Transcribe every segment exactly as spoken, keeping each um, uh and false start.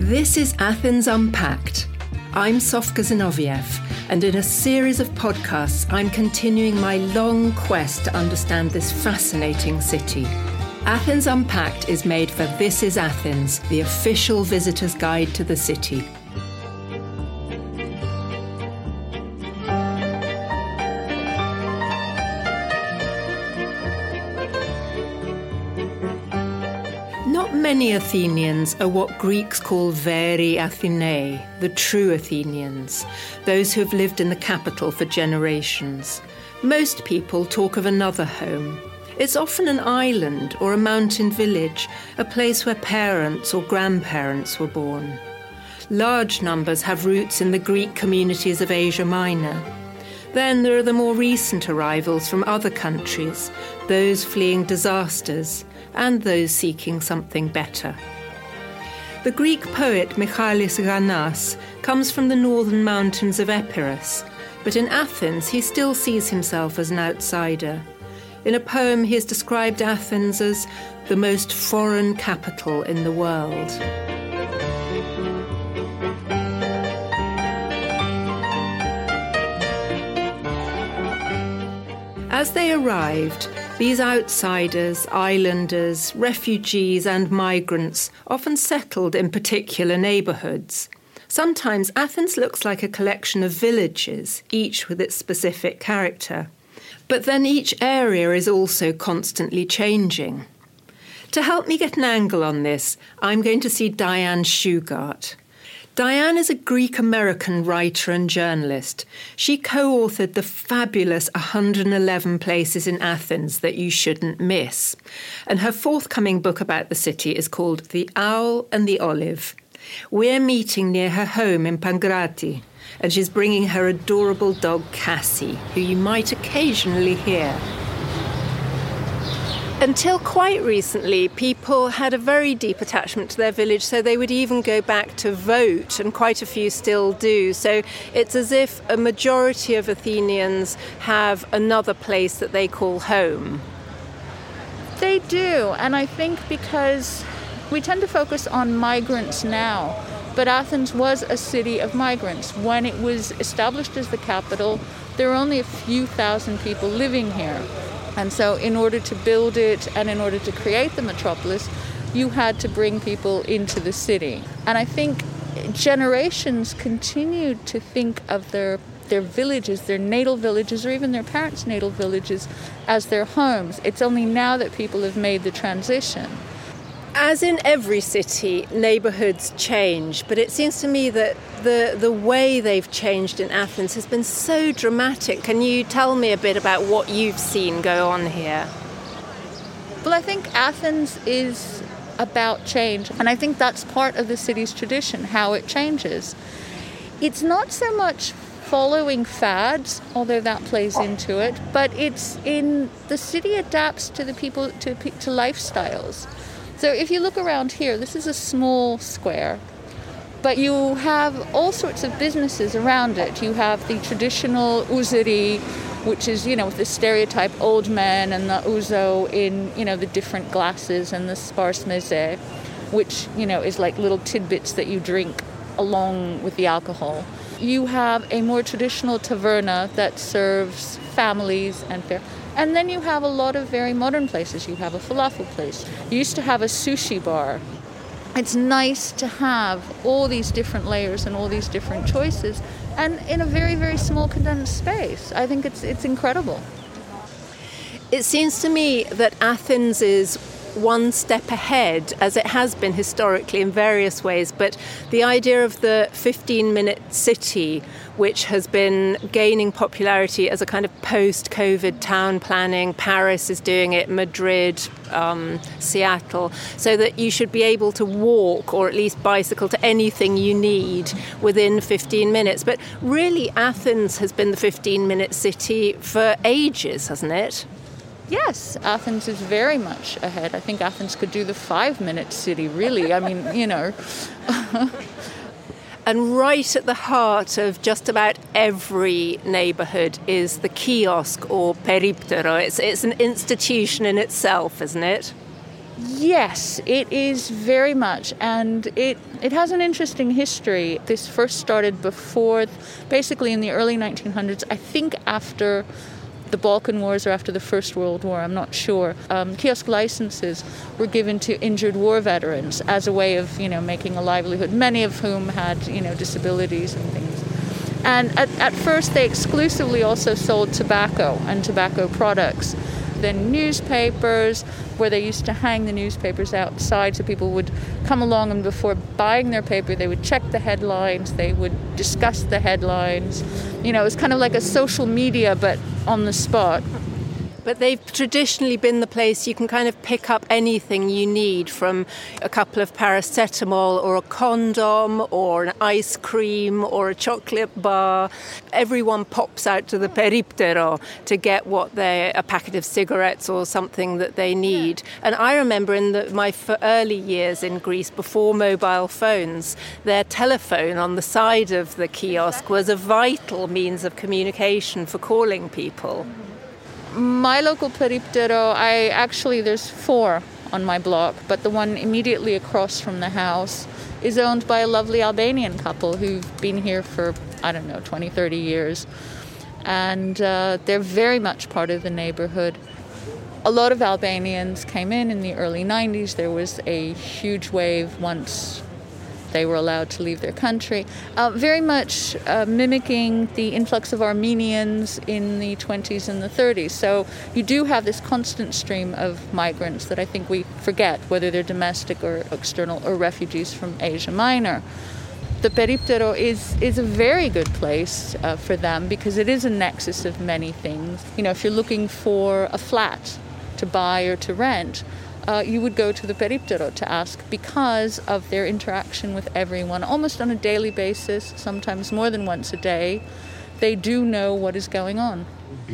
This is Athens Unpacked. I'm Sofka Zinoviev, and in a series of podcasts, I'm continuing my long quest to understand this fascinating city. Athens Unpacked is made for This is Athens, the official visitor's guide to the city. Not many Athenians are what Greeks call veri Athenai, the true Athenians, those who have lived in the capital for generations. Most people talk of another home. It's often an island or a mountain village, a place where parents or grandparents were born. Large numbers have roots in the Greek communities of Asia Minor. Then there are the more recent arrivals from other countries, those fleeing disasters, and those seeking something better. The Greek poet Michalis Ghanaas comes from the northern mountains of Epirus, but in Athens he still sees himself as an outsider. In a poem he has described Athens as the most foreign capital in the world. As they arrived, these outsiders, islanders, refugees and migrants often settled in particular neighbourhoods. Sometimes Athens looks like a collection of villages, each with its specific character. But then each area is also constantly changing. To help me get an angle on this, I'm going to see Diane Shugart. Diane is a Greek-American writer and journalist. She co-authored the fabulous one hundred eleven Places in Athens That You Shouldn't Miss. And her forthcoming book about the city is called The Owl and the Olive. We're meeting near her home in Pangrati, and she's bringing her adorable dog Cassie, who you might occasionally hear. Until quite recently, people had a very deep attachment to their village, so they would even go back to vote, and quite a few still do. So it's as if a majority of Athenians have another place that they call home. They do, and I think because we tend to focus on migrants now, but Athens was a city of migrants. When it was established as the capital, there were only a few thousand people living here. And so in order to build it and in order to create the metropolis, you had to bring people into the city. And I think generations continued to think of their their villages, their natal villages, or even their parents' natal villages as their homes. It's only now that people have made the transition. As in every city, neighbourhoods change, but it seems to me that the, the way they've changed in Athens has been so dramatic. Can you tell me a bit about what you've seen go on here? Well, I think Athens is about change, and I think that's part of the city's tradition, how it changes. It's not so much following fads, although that plays into it, but it's in the city adapts to the people, to, to lifestyles. So if you look around here, this is a small square, but you have all sorts of businesses around it. You have the traditional ouzeri, which is, you know, with the stereotype old men and the ouzo in, you know, the different glasses, and the sparse meze, which, you know, is like little tidbits that you drink along with the alcohol. You have a more traditional taverna that serves families and fare. And then you have a lot of very modern places. You have a falafel place. You used to have a sushi bar. It's nice to have all these different layers and all these different choices, and in a very, very small condensed space. I think it's it's incredible. It seems to me that Athens is one step ahead, as it has been historically in various ways, but the idea of the fifteen-minute city, which has been gaining popularity as a kind of post-COVID town planning. Paris is doing it, Madrid, um, Seattle, so that you should be able to walk or at least bicycle to anything you need within fifteen minutes. But really, Athens has been the fifteen-minute city for ages, hasn't it? Yes, Athens is very much ahead. I think Athens could do the five-minute city, really. I mean, you know. And right at the heart of just about every neighbourhood is the kiosk or periptero. It's, it's an institution in itself, isn't it? Yes, it is very much, and it, it has an interesting history. This first started before, basically in the early nineteen hundreds, I think after the Balkan Wars or after the First World War, I'm not sure. Um, kiosk licenses were given to injured war veterans as a way of, you know, making a livelihood, many of whom had, you know, disabilities and things. And at, at first they exclusively also sold tobacco and tobacco products. Then newspapers, where they used to hang the newspapers outside so people would come along and before buying their paper they would check the headlines, they would discuss the headlines. You know, it was kind of like a social media but on the spot. But they've traditionally been the place you can kind of pick up anything you need, from a couple of paracetamol or a condom or an ice cream or a chocolate bar. Everyone pops out to the periptero to get what they a packet of cigarettes or something that they need. And I remember in the, my early years in Greece, before mobile phones, their telephone on the side of the kiosk was a vital means of communication for calling people. My local periptero, I actually, there's four on my block, but the one immediately across from the house is owned by a lovely Albanian couple who've been here for, I don't know, twenty, thirty years. And uh, they're very much part of the neighborhood. A lot of Albanians came in in the early nineties. There was a huge wave once they were allowed to leave their country, uh, very much uh, mimicking the influx of Armenians in the twenties and the thirties. So you do have this constant stream of migrants that I think we forget, whether they're domestic or external or refugees from Asia Minor. The periptero is, is a very good place uh, for them because it is a nexus of many things. You know, if you're looking for a flat to buy or to rent, Uh, you would go to the periptero to ask because of their interaction with everyone, almost on a daily basis, sometimes more than once a day. They do know what is going on.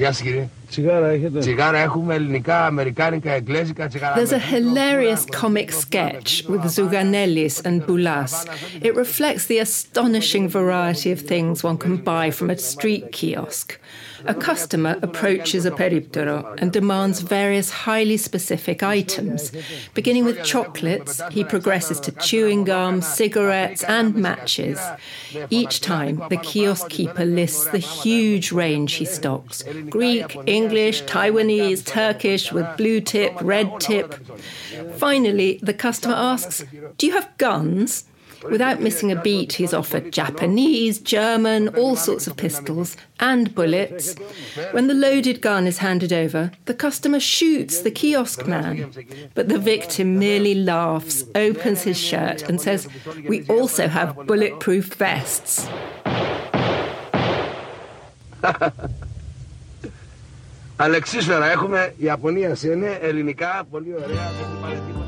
There's a hilarious comic sketch with Zouganelis and Boulas. It reflects the astonishing variety of things one can buy from a street kiosk. A customer approaches a periptero and demands various highly specific items. Beginning with chocolates, he progresses to chewing gum, cigarettes and matches. Each time, the kiosk keeper lists the huge range he stocks: Greek, English, Taiwanese, Turkish, with blue tip, red tip. Finally, the customer asks, "Do you have guns?" Without missing a beat, he's offered Japanese, German, all sorts of pistols and bullets. When the loaded gun is handed over, the customer shoots the kiosk man. But the victim merely laughs, opens his shirt and says, "We also have bulletproof vests." Αλεξίσφαιρα έχουμε, Ιαπωνία είναι, ελληνικά, πολύ ωραία, δεν υπάρχει τίποτα.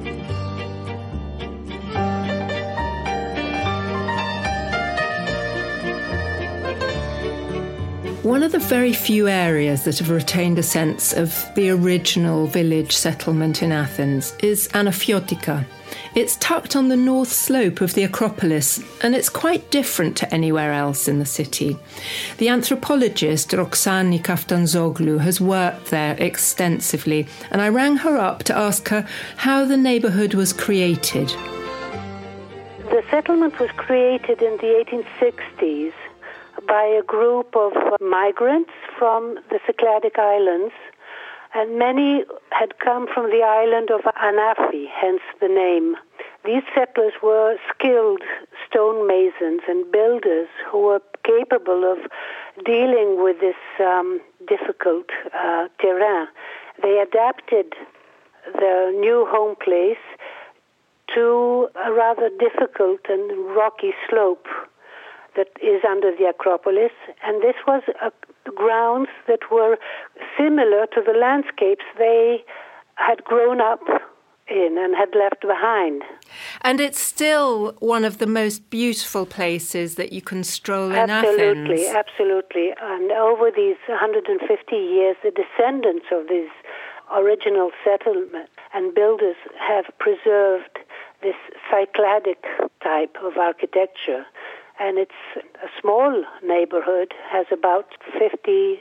One of the very few areas that have retained a sense of the original village settlement in Athens is Anafiotika. It's tucked on the north slope of the Acropolis, and it's quite different to anywhere else in the city. The anthropologist Roxani Kaftanzoglu has worked there extensively, and I rang her up to ask her how the neighbourhood was created. The settlement was created in the eighteen sixties by a group of migrants from the Cycladic Islands, and many had come from the island of Anafi, hence the name. These settlers were skilled stonemasons and builders who were capable of dealing with this um, difficult uh, terrain. They adapted their new home place to a rather difficult and rocky slope that is under the Acropolis, and this was uh, grounds that were similar to the landscapes they had grown up in and had left behind. And it's still one of the most beautiful places that you can stroll in absolutely, Athens. Absolutely, and over these one hundred fifty years, the descendants of these original settlement and builders have preserved this Cycladic type of architecture. And it's a small neighborhood, has about fifty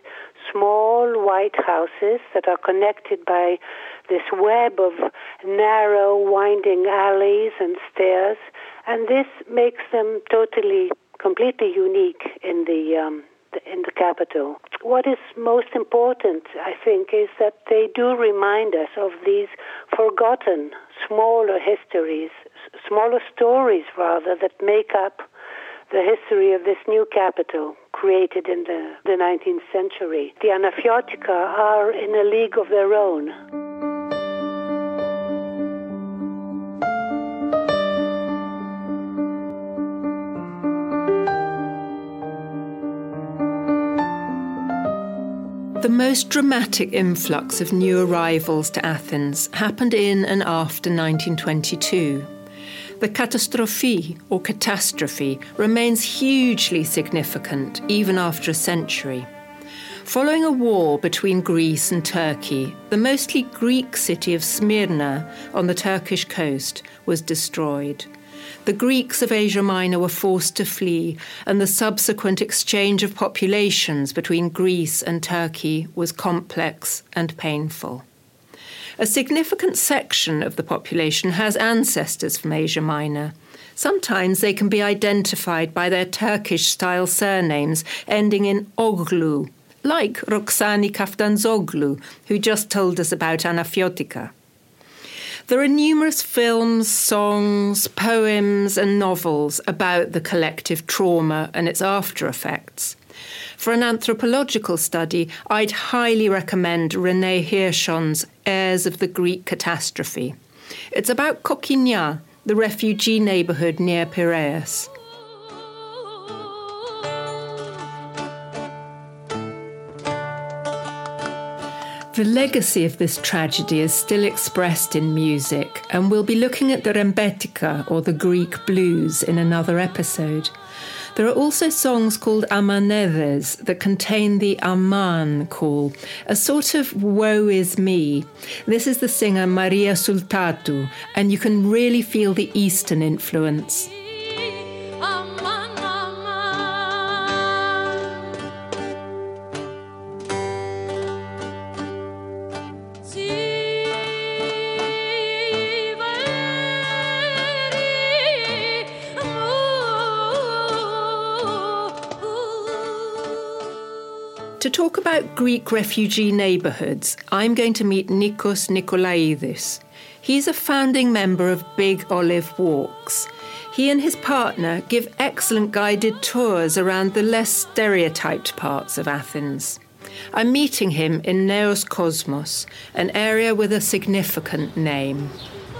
small white houses that are connected by this web of narrow, winding alleys and stairs, and this makes them totally, completely unique in the um, in the capital. What is most important, I think, is that they do remind us of these forgotten, smaller histories, smaller stories, rather, that make up the history of this new capital created in the, the nineteenth century. The Anafiotika are in a league of their own. The most dramatic influx of new arrivals to Athens happened in and after nineteen twenty-two. The catastrophe, or catastrophe, remains hugely significant even after a century. Following a war between Greece and Turkey, the mostly Greek city of Smyrna on the Turkish coast was destroyed. The Greeks of Asia Minor were forced to flee, and the subsequent exchange of populations between Greece and Turkey was complex and painful. A significant section of the population has ancestors from Asia Minor. Sometimes they can be identified by their Turkish-style surnames ending in Oglu, like Roxani Kaftanzoglu, who just told us about Anafiotika. There are numerous films, songs, poems and novels about the collective trauma and its after-effects. For an anthropological study, I'd highly recommend René Hirschon's Heirs of the Greek Catastrophe. It's about Kokkinia, the refugee neighbourhood near Piraeus. The legacy of this tragedy is still expressed in music, and we'll be looking at the rembetika, or the Greek blues, in another episode. There are also songs called amanedes that contain the aman call, a sort of woe is me. This is the singer Maria Sultatu, and you can really feel the Eastern influence. To talk about Greek refugee neighbourhoods, I'm going to meet Nikos Nikolaidis. He's a founding member of Big Olive Walks. He and his partner give excellent guided tours around the less stereotyped parts of Athens. I'm meeting him in Neos Kosmos, an area with a significant name.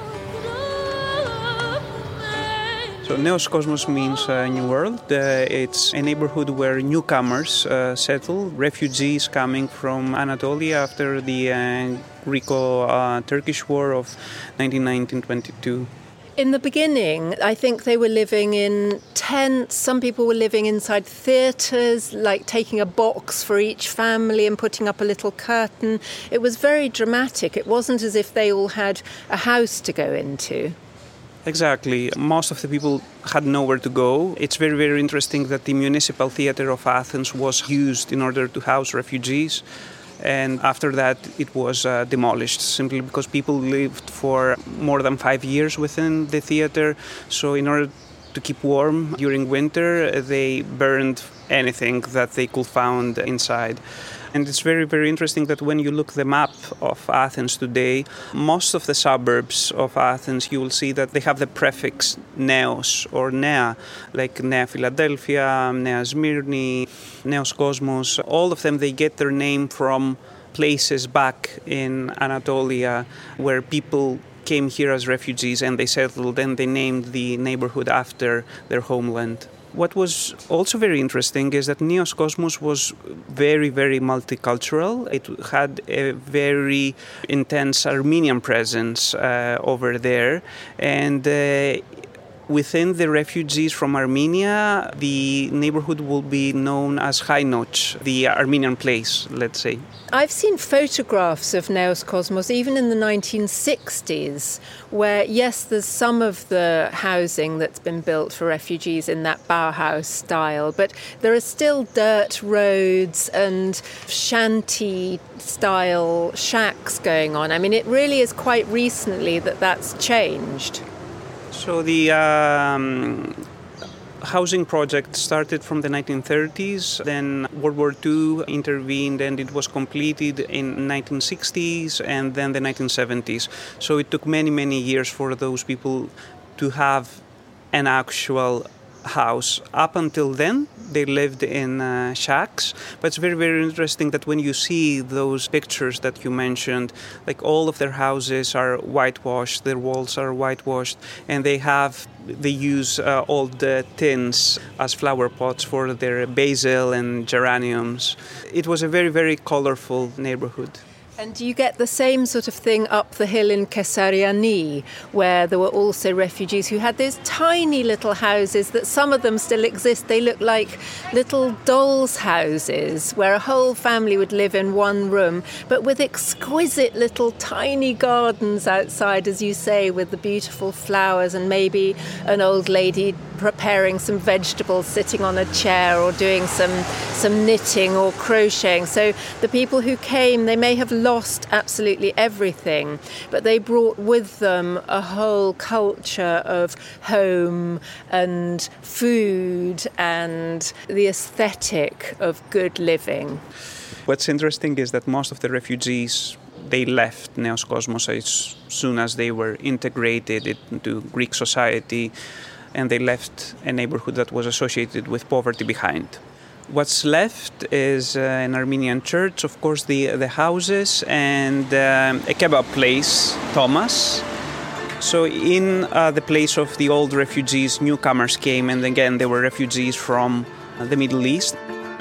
So Neos Kosmos means uh, New World. Uh, it's a neighborhood where newcomers uh, settle, refugees coming from Anatolia after the uh, Greco-Turkish War of nineteen nineteen to twenty-two. In the beginning, I think they were living in tents. Some people were living inside theatres, like taking a box for each family and putting up a little curtain. It was very dramatic. It wasn't as if they all had a house to go into. Exactly. Most of the people had nowhere to go. It's very, very interesting that the Municipal Theatre of Athens was used in order to house refugees. And after that, it was uh, demolished simply because people lived for more than five years within the theatre. So in order to keep warm during winter, they burned anything that they could find inside. And it's very, very interesting that when you look the map of Athens today, most of the suburbs of Athens, you will see that they have the prefix Neos or Nea, like Nea Philadelphia, Nea Smyrni, Neos Kosmos. All of them, they get their name from places back in Anatolia where people came here as refugees and they settled and they named the neighborhood after their homeland. What was also very interesting is that Neos Kosmos was very, very multicultural. It had a very intense Armenian presence uh, over there. And uh, Within the refugees from Armenia, the neighborhood will be known as Hainoch, the Armenian place, let's say. I've seen photographs of Neos Kosmos even in the nineteen sixties, where, yes, there's some of the housing that's been built for refugees in that Bauhaus style, but there are still dirt roads and shanty-style shacks going on. I mean, it really is quite recently that that's changed. So the um, housing project started from the nineteen thirties, then World War Two intervened and it was completed in nineteen sixties and then the nineteen seventies. So it took many, many years for those people to have an actual house. Up until then, they lived in uh, shacks. But it's very, very interesting that when you see those pictures that you mentioned, like all of their houses are whitewashed, their walls are whitewashed, and they have, they use uh, old uh, tins as flower pots for their basil and geraniums. It was a very, very colorful neighborhood. And do you get the same sort of thing up the hill in Kesariani, where there were also refugees who had those tiny little houses that some of them still exist? They look like little dolls' houses where a whole family would live in one room, but with exquisite little tiny gardens outside, as you say, with the beautiful flowers and maybe an old lady preparing some vegetables sitting on a chair or doing some some knitting or crocheting. So the people who came, they may have lost absolutely everything, but they brought with them a whole culture of home and food and the aesthetic of good living. What's interesting is that most of the refugees, they left Neos Kosmos as soon as they were integrated into Greek society, and they left a neighborhood that was associated with poverty behind. What's left is uh, an Armenian church, of course, the the houses, and um, a kebab place, Thomas. So in uh, the place of the old refugees, newcomers came, and again, they were refugees from uh, the Middle East.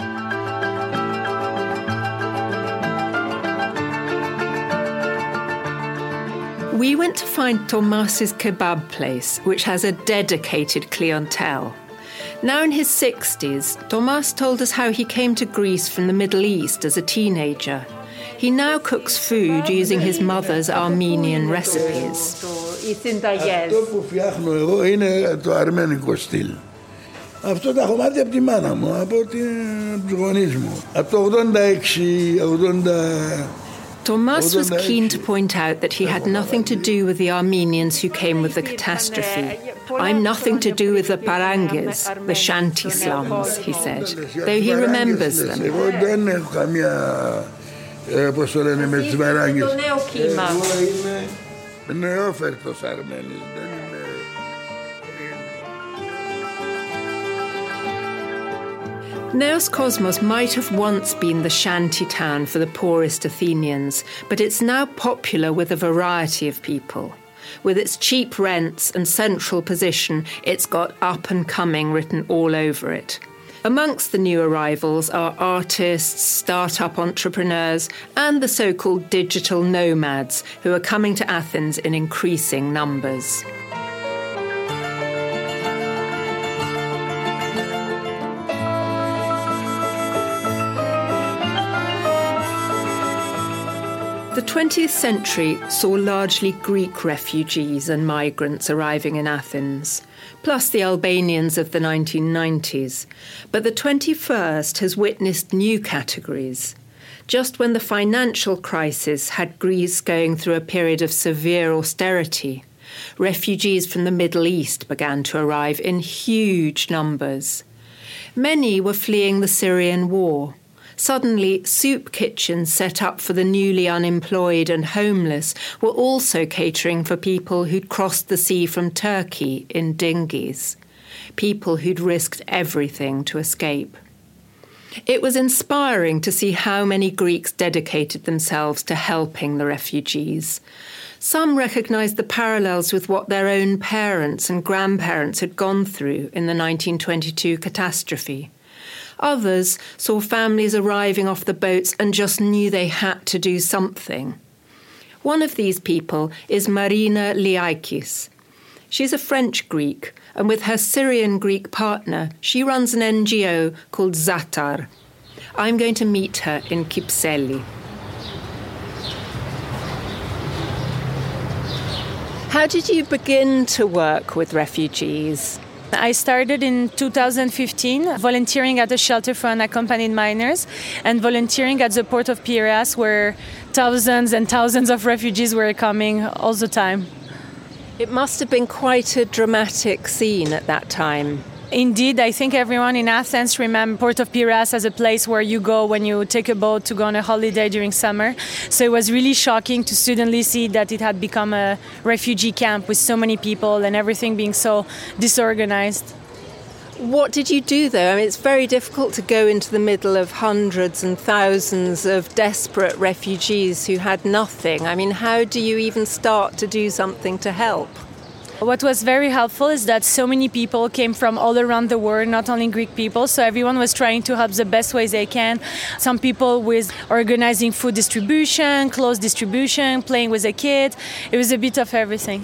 We went to find Thomas's kebab place, which has a dedicated clientele. Now in his sixties, Thomas told us how he came to Greece from the Middle East as a teenager. He now cooks food using his mother's Armenian recipes. Αυτό που φτιάχνω εγώ είναι το αρμένικο στυλ. Αυτό τα έχω μάθει από τη μάνα μου, από τους γονείς μου. Από το ογδόντα έξι, ογδόντα... Thomas was keen to point out that he had nothing to do with the Armenians who came with the catastrophe. I'm nothing to do with the Parangas, the shanty slums, he said, though he remembers them. Εγώ δεν έχω καμία, πώς το λένε, με τις Παράγκες. Εγώ είμαι νεόφερτος Αρμένης, δεν είμαι... Neos Kosmos might have once been the shanty town for the poorest Athenians, but it's now popular with a variety of people. With its cheap rents and central position, it's got up and coming written all over it. Amongst the new arrivals are artists, start-up entrepreneurs, and the so-called digital nomads who are coming to Athens in increasing numbers. The twentieth century saw largely Greek refugees and migrants arriving in Athens, plus the Albanians of the nineteen nineties. But the twenty-first has witnessed new categories. Just when the financial crisis had Greece going through a period of severe austerity, refugees from the Middle East began to arrive in huge numbers. Many were fleeing the Syrian war. Suddenly, soup kitchens set up for the newly unemployed and homeless were also catering for people who'd crossed the sea from Turkey in dinghies, people who'd risked everything to escape. It was inspiring to see how many Greeks dedicated themselves to helping the refugees. Some recognised the parallels with what their own parents and grandparents had gone through in the nineteen twenty-two catastrophe. Others saw families arriving off the boats and just knew they had to do something. One of these people is Marina Liaikis. She's a French Greek, and with her Syrian Greek partner, she runs an N G O called Zatar. I'm going to meet her in Kypseli. How did you begin to work with refugees? I started in two thousand fifteen volunteering at a shelter for unaccompanied minors and volunteering at the port of Piraeus, where thousands and thousands of refugees were coming all the time. It must have been quite a dramatic scene at that time. Indeed, I think everyone in Athens remembers Port of Piraeus as a place where you go when you take a boat to go on a holiday during summer. So it was really shocking to suddenly see that it had become a refugee camp with so many people and everything being so disorganized. What did you do, though? I mean, it's very difficult to go into the middle of hundreds and thousands of desperate refugees who had nothing. I mean, how do you even start to do something to help? What was very helpful is that so many people came from all around the world, not only Greek people, so everyone was trying to help the best ways they can. Some people with organizing food distribution, clothes distribution, playing with a kid. It was a bit of everything.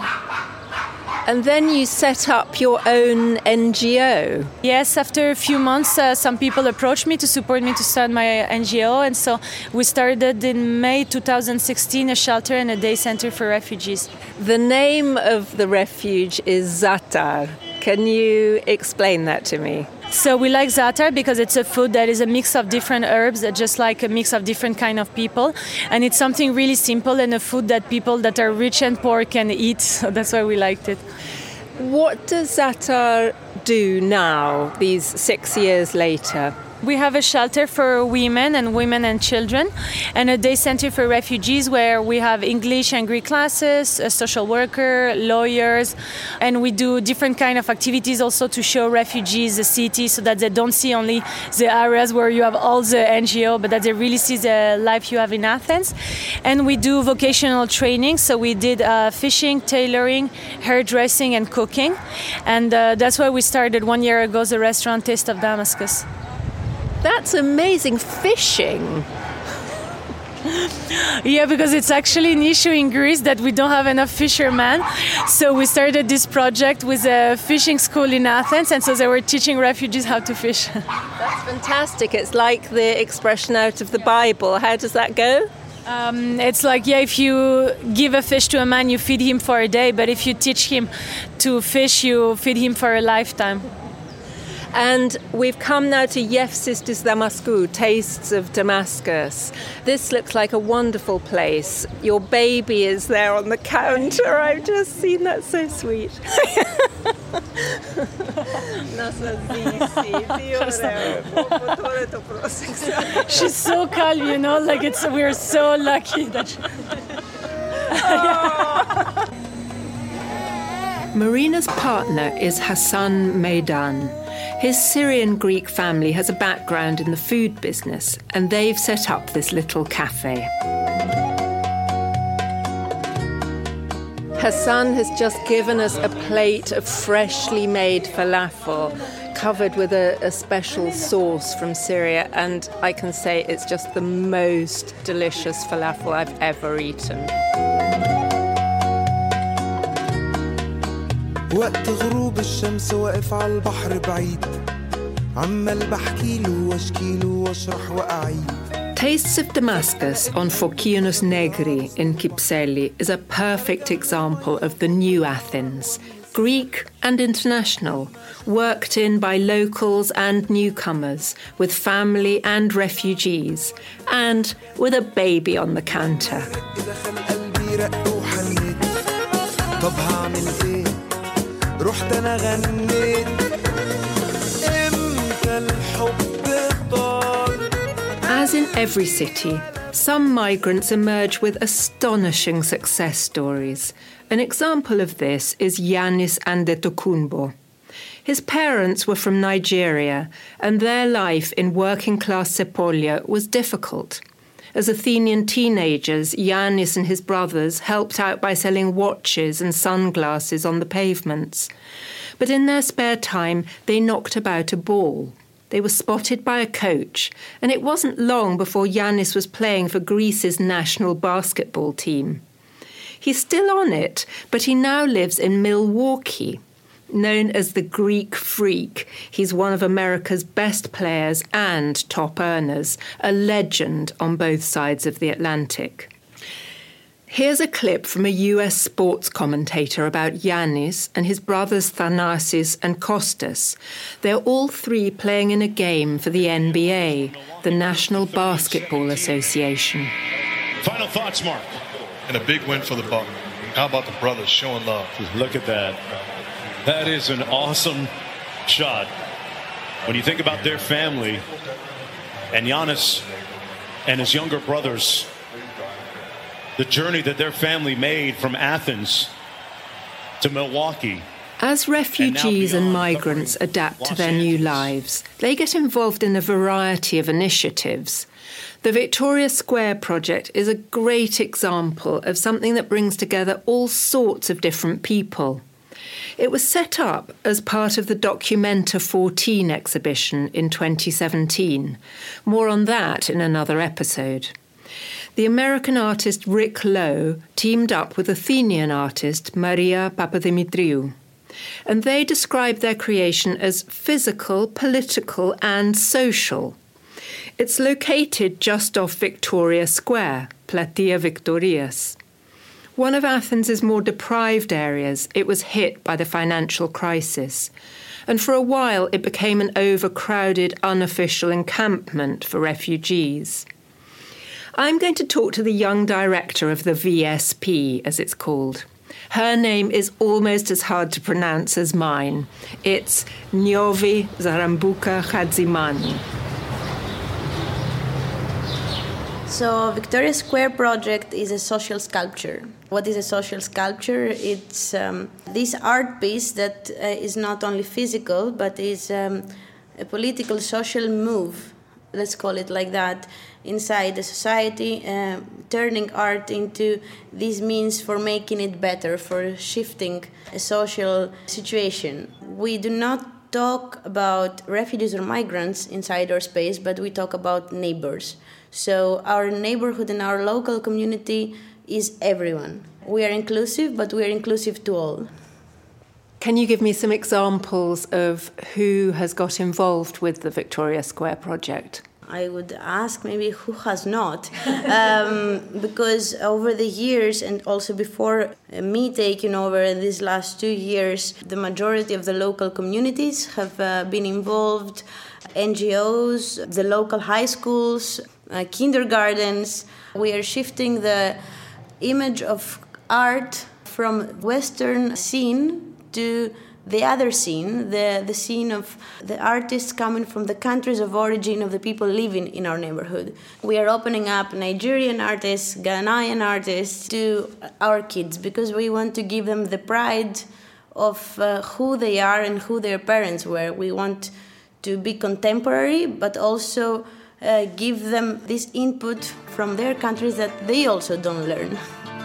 And then you set up your own N G O. Yes, after a few months, uh, some people approached me to support me to start my N G O. And so we started in May two thousand sixteen a shelter and a day center for refugees. The name of the refuge is Zatar. Can you explain that to me? So we like Zatar because it's a food that is a mix of different herbs, just like a mix of different kind of people. And it's something really simple and a food that people that are rich and poor can eat. So that's why we liked it. What does Zatar do now, these six years later? We have a shelter for women and women and children and a day center for refugees where we have English and Greek classes, a social worker, lawyers, and we do different kind of activities also to show refugees the city so that they don't see only the areas where you have all the N G O, but that they really see the life you have in Athens. And we do vocational training, so we did uh, fishing, tailoring, hairdressing and cooking. And uh, that's why we started one year ago the restaurant Taste of Damascus. That's amazing. Fishing. Yeah, because it's actually an issue in Greece that we don't have enough fishermen. So we started this project with a fishing school in Athens, and so they were teaching refugees how to fish. That's fantastic. It's like the expression out of the Bible. How does that go? Um, it's like, yeah, if you give a fish to a man, you feed him for a day, but if you teach him to fish, you feed him for a lifetime. And we've come now to Yefsis tis Damaskou, Tastes of Damascus. This looks like a wonderful place. Your baby is there on the counter. I've just seen that. So sweet. She's so calm, you know, like it's we're so lucky that she... Marina's partner is Hassan Meydan. His Syrian Greek family has a background in the food business, and they've set up this little cafe. Hassan has just given us a plate of freshly made falafel covered with a, a special sauce from Syria, and I can say it's just the most delicious falafel I've ever eaten. وقت غروب الشمس واقف على البحر بعيد عمال بحكيله واشكيله واشرح واعيد. Tastes of Damascus on Fokianos Negri in Kypseli is a perfect example of the new Athens, Greek and international, worked in by locals and newcomers, with family and refugees, and with a baby on the counter. رحت أنا غنيت إمتى الحب طال. As in every city, some migrants emerge with astonishing success stories. An example of this is Yannis Antetokounmpo. His parents were from Nigeria, and their life in working-class Sepolia was difficult. As Athenian teenagers, Yannis and his brothers helped out by selling watches and sunglasses on the pavements. But in their spare time, they knocked about a ball. They were spotted by a coach, and it wasn't long before Yannis was playing for Greece's national basketball team. He's still on it, but he now lives in Milwaukee. Known as the Greek Freak, he's one of America's best players and top earners, a legend on both sides of the Atlantic. Here's a clip from a U S sports commentator about Giannis and his brothers Thanasis and Kostas. They're all three playing in a game for the N B A, the National Basketball Association. Final thoughts, Mark. And a big win for the Bucks. How about the brothers showing love? Look at that. That is an awesome shot. When you think about their family and Giannis and his younger brothers, the journey that their family made from Athens to Milwaukee. As refugees and, and migrants adapt to their new lives, they get involved in a variety of initiatives. The Victoria Square project is a great example of something that brings together all sorts of different people. It was set up as part of the Documenta fourteen exhibition in twenty seventeen. More on that in another episode. The American artist Rick Lowe teamed up with Athenian artist Maria Papadimitriou, and they described their creation as physical, political and social. It's located just off Victoria Square, Platia Victorias. One of Athens' more deprived areas, it was hit by the financial crisis, and for a while it became an overcrowded, unofficial encampment for refugees. I'm going to talk to the young director of the V S P, as it's called. Her name is almost as hard to pronounce as mine. It's Niovi Zarambuka Hadzimani. So Victoria Square project is a social sculpture. What is a social sculpture? It's um, this art piece that uh, is not only physical, but is um, a political, social move, let's call it like that, inside the society, uh, turning art into this means for making it better, for shifting a social situation. We do not talk about refugees or migrants inside our space, but we talk about neighbors. So our neighborhood and our local community is everyone. We are inclusive, but we are inclusive to all. Can you give me some examples of who has got involved with the Victoria Square project? I would ask maybe who has not, um, because over the years and also before me taking over in these last two years, the majority of the local communities have uh, been involved, N G Os, the local high schools, uh, kindergartens. We are shifting the image of art from Western scene to the other scene, the, the scene of the artists coming from the countries of origin of the people living in our neighborhood. We are opening up Nigerian artists, Ghanaian artists to our kids because we want to give them the pride of uh, who they are and who their parents were. We want to be contemporary, but also uh, give them this input from their countries that they also don't learn.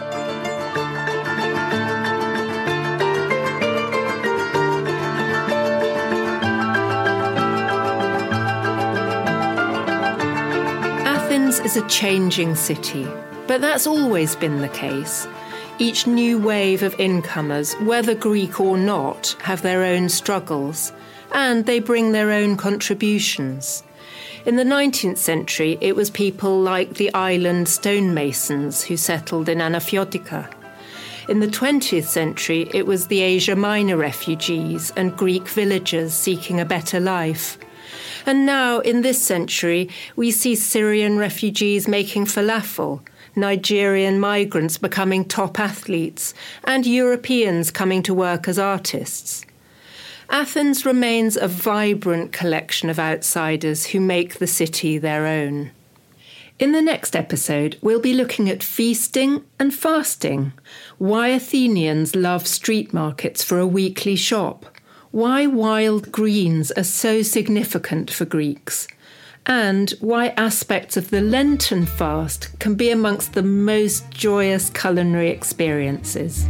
Athens is a changing city, but that's always been the case. Each new wave of incomers, whether Greek or not, have their own struggles, and they bring their own contributions. In the nineteenth century, it was people like the island stonemasons who settled in Anafiotika. In the twentieth century, it was the Asia Minor refugees and Greek villagers seeking a better life. And now, in this century, we see Syrian refugees making falafel, Nigerian migrants becoming top athletes, and Europeans coming to work as artists. Athens remains a vibrant collection of outsiders who make the city their own. In the next episode, we'll be looking at feasting and fasting, why Athenians love street markets for a weekly shop, why wild greens are so significant for Greeks, and why aspects of the Lenten fast can be amongst the most joyous culinary experiences.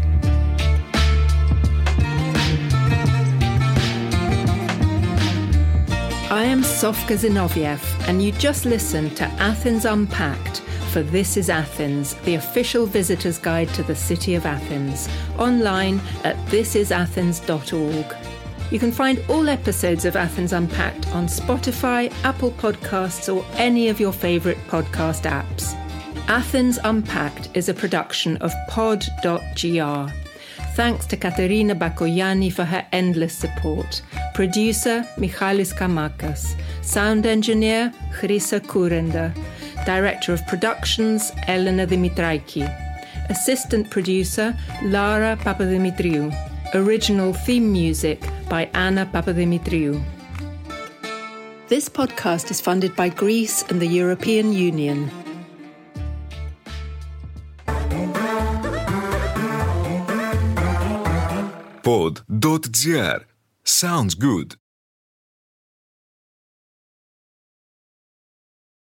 I am Sofka Zinoviev, and you just listened to Athens Unpacked, for This is Athens, the official visitor's guide to the city of Athens, online at this is athens dot org. You can find all episodes of Athens Unpacked on Spotify, Apple Podcasts, or any of your favourite podcast apps. Athens Unpacked is a production of pod dot g r. Thanks to Katerina Bakoyani for her endless support. Producer, Michalis Kamakas. Sound engineer, Chrisa Kurenda. Director of Productions, Elena Dimitraiki. Assistant producer, Lara Papadimitriou. Original theme music by Anna Papadimitriou. This podcast is funded by Greece and the European Union. pod dot g r. Sounds good.